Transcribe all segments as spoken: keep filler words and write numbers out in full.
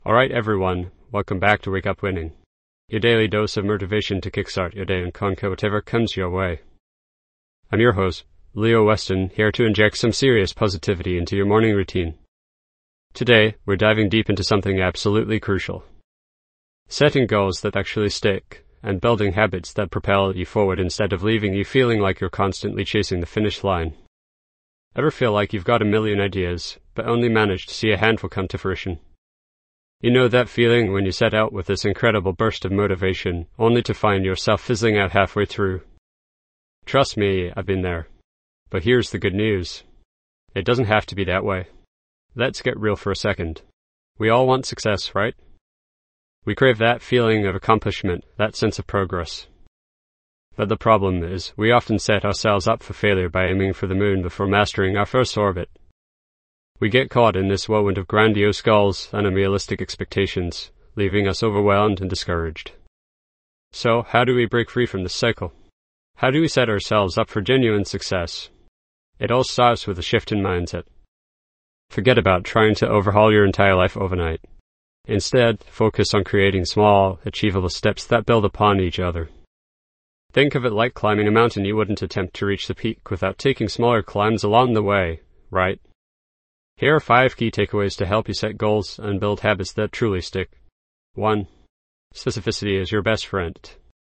All right, everyone, welcome back to Wake Up Winning, your daily dose of motivation to kickstart your day and conquer whatever comes your way. I'm your host, Leo Weston, here to inject some serious positivity into your morning routine. Today, we're diving deep into something absolutely crucial. Setting goals that actually stick, and building habits that propel you forward instead of leaving you feeling like you're constantly chasing the finish line. Ever feel like you've got a million ideas, but only managed to see a handful come to fruition? You know that feeling when you set out with this incredible burst of motivation, only to find yourself fizzling out halfway through? Trust me, I've been there. But here's the good news. It doesn't have to be that way. Let's get real for a second. We all want success, right? We crave that feeling of accomplishment, that sense of progress. But the problem is, we often set ourselves up for failure by aiming for the moon before mastering our first orbit. We get caught in this whirlwind of grandiose goals and unrealistic expectations, leaving us overwhelmed and discouraged. So, how do we break free from this cycle? How do we set ourselves up for genuine success? It all starts with a shift in mindset. Forget about trying to overhaul your entire life overnight. Instead, focus on creating small, achievable steps that build upon each other. Think of it like climbing a mountain. You wouldn't attempt to reach the peak without taking smaller climbs along the way, right? Here are five key takeaways to help you set goals and build habits that truly stick. one. Specificity is your best friend.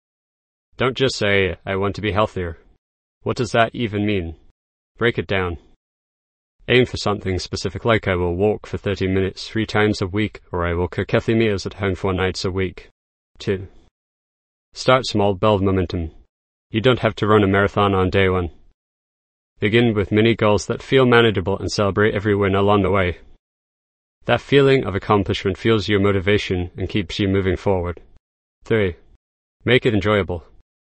Don't just say, I want to be healthier. What does that even mean? Break it down. Aim for something specific like I will walk for thirty minutes three times a week, or I will cook healthy meals at home four nights a week. two. Start small, build momentum. You don't have to run a marathon on day one. Begin with mini goals that feel manageable and celebrate every win along the way. That feeling of accomplishment fuels your motivation and keeps you moving forward. three. Make it enjoyable.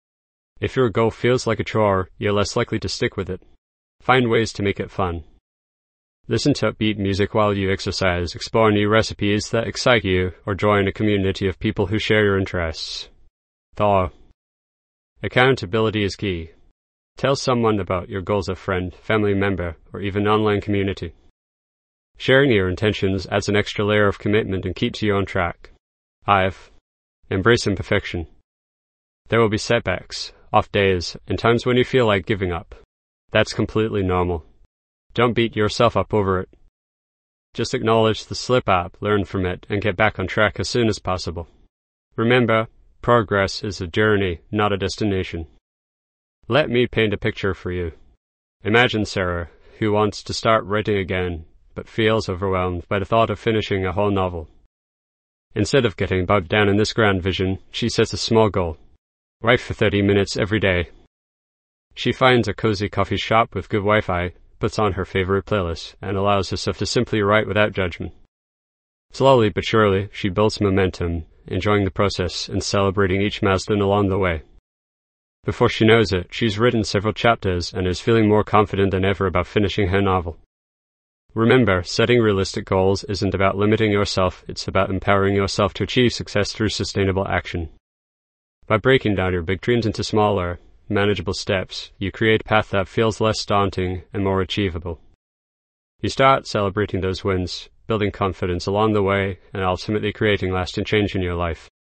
If your goal feels like a chore, you're less likely to stick with it. Find ways to make it fun. Listen to upbeat music while you exercise, explore new recipes that excite you, or join a community of people who share your interests. four. Accountability is key. Tell someone about your goals, a friend, family member, or even online community. Sharing your intentions adds an extra layer of commitment and keeps you on track. five. Embrace imperfection. There will be setbacks, off days, and times when you feel like giving up. That's completely normal. Don't beat yourself up over it. Just acknowledge the slip-up, learn from it, and get back on track as soon as possible. Remember, progress is a journey, not a destination. Let me paint a picture for you. Imagine Sarah, who wants to start writing again, but feels overwhelmed by the thought of finishing a whole novel. Instead of getting bogged down in this grand vision, she sets a small goal. Write for thirty minutes every day. She finds a cozy coffee shop with good Wi-Fi, puts on her favorite playlist, and allows herself to simply write without judgment. Slowly but surely, she builds momentum, enjoying the process and celebrating each milestone along the way. Before she knows it, she's written several chapters and is feeling more confident than ever about finishing her novel. Remember, setting realistic goals isn't about limiting yourself, it's about empowering yourself to achieve success through sustainable action. By breaking down your big dreams into smaller, manageable steps, you create a path that feels less daunting and more achievable. You start celebrating those wins, building confidence along the way, and ultimately creating lasting change in your life.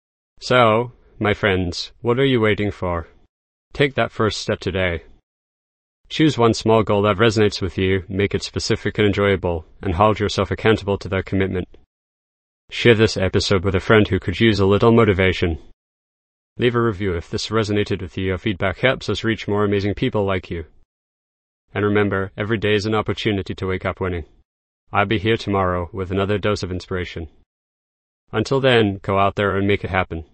So, my friends, what are you waiting for? Take that first step today. Choose one small goal that resonates with you, make it specific and enjoyable, and hold yourself accountable to that commitment. Share this episode with a friend who could use a little motivation. Leave a review if this resonated with you. Your feedback helps us reach more amazing people like you. And remember, every day is an opportunity to wake up winning. I'll be here tomorrow with another dose of inspiration. Until then, go out there and make it happen.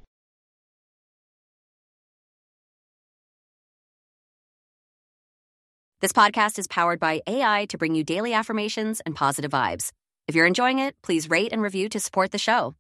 This podcast is powered by A I to bring you daily affirmations and positive vibes. If you're enjoying it, please rate and review to support the show.